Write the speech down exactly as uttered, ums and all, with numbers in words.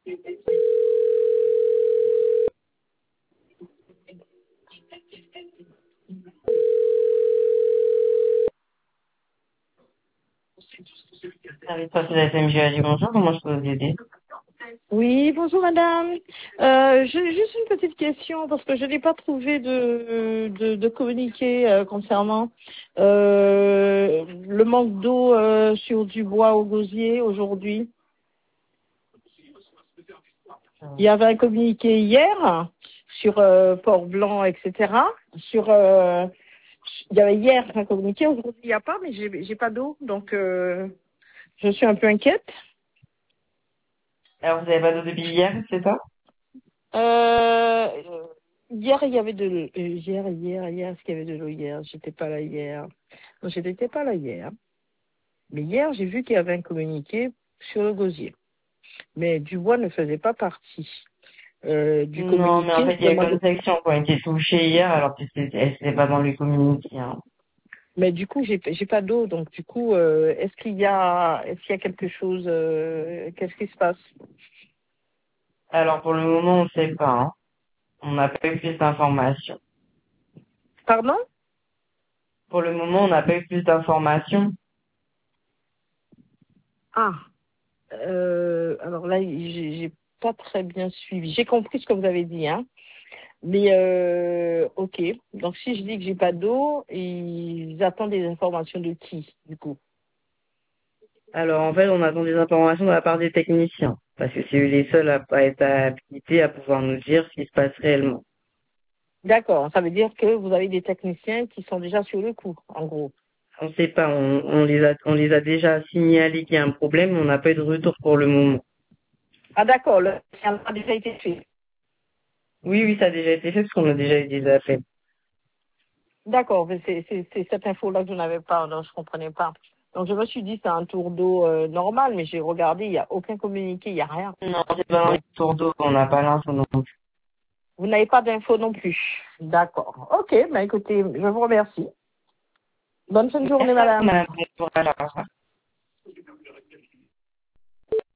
Service partie de la F M G A dit bonjour, comment je peux vous aider? Oui, bonjour madame. Euh, j'ai juste une petite question parce que je n'ai pas trouvé de, de, de communiqué euh, concernant euh, le manque d'eau euh, sur du bois au gosier aujourd'hui. Il y avait un communiqué hier sur euh, Port-Blanc, et cetera. Sur, euh, il y avait hier un communiqué, aujourd'hui il n'y a pas, mais j'ai j'ai pas d'eau, donc euh, je suis un peu inquiète. Alors, vous avez pas d'eau depuis hier, c'est ça? Euh, hier, il y avait de l'eau. Euh, Hier, hier, hier, est-ce qu'il y avait de l'eau hier? J'étais pas là hier. Non, je n'étais pas là hier. Mais hier, j'ai vu qu'il y avait un communiqué sur le gosier. Mais Dubois ne faisait pas partie euh, du Non, mais en communiqué. fait, il y a plein de sections qui ont été touchées hier, alors que c'était c'était pas dans le communiqué, hein. Mais du coup, j'ai j'ai pas d'eau. Donc, du coup, euh, est-ce qu'il y a, est-ce qu'il y a quelque chose, euh, qu'est-ce qui se passe? Alors, pour le moment, on sait pas, hein. On n'a pas eu plus d'informations. Pardon? Pour le moment, on n'a pas eu plus d'informations. Ah, euh, alors là, j'ai j'ai pas très bien suivi. J'ai compris ce que vous avez dit, hein. Mais euh, ok. Donc si je dis que j'ai pas d'eau, ils attendent des informations de qui, du coup? Alors, en fait, on attend des informations de la part des techniciens, parce que c'est eux les seuls à, à être habilités à pouvoir nous dire ce qui se passe réellement. D'accord. Ça veut dire que vous avez des techniciens qui sont déjà sur le coup, en gros. On sait pas, on, on les a, on les a déjà signalé qu'il y a un problème, mais on n'a pas eu de retour pour le moment. Ah d'accord, le ça a déjà été fait. Oui, oui, ça a déjà été fait, parce qu'on a déjà eu des appels. D'accord, mais c'est c'est- c'est cette info-là que je n'avais pas, donc je comprenais pas. Donc je me suis dit c'est un tour d'eau euh, normal, mais j'ai regardé, il n'y a aucun communiqué, il n'y a rien. Non, c'est pas dans les Donc tours d'eau, on n'a pas l'info non plus. vous n'avez pas d'infos non plus. D'accord. Ok, ben écoutez, je vous remercie. Bonne fin de journée, Merci à vous, madame. madame. Bon courage. Au revoir.